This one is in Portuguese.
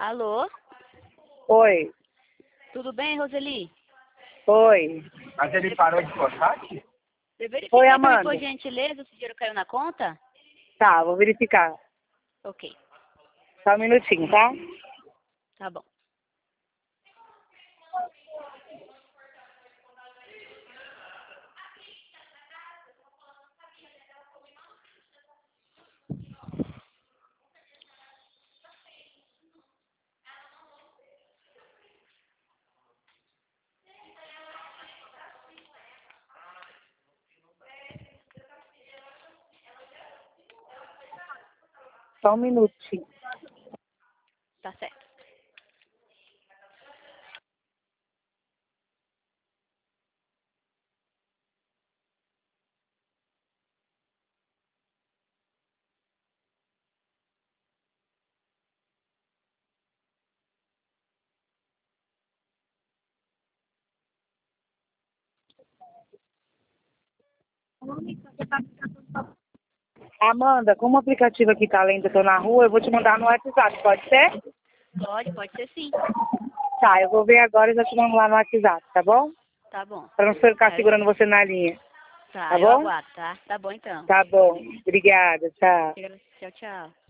Alô? Oi, Tudo bem, Roseli? oi. Mas ele parou de cortar? Você verifica Oi, pra mim, Amanda. por gentileza, se o dinheiro caiu na conta? Tá, vou verificar. Ok, Só um minutinho, tá? tá bom. Só um minutinho. Tá certo. Amanda, como o aplicativo aqui tá lento, eu tô na rua, eu vou te mandar no WhatsApp, pode ser? Pode ser sim. Tá, eu vou ver agora e já te mando lá no WhatsApp, tá bom? Tá bom. Pra não ficar Aí- segurando você na linha. Tá, Tá eu bom? aguardo, tá? Tá bom então. Tá bom. Obrigada, tchau. Tchau, tchau.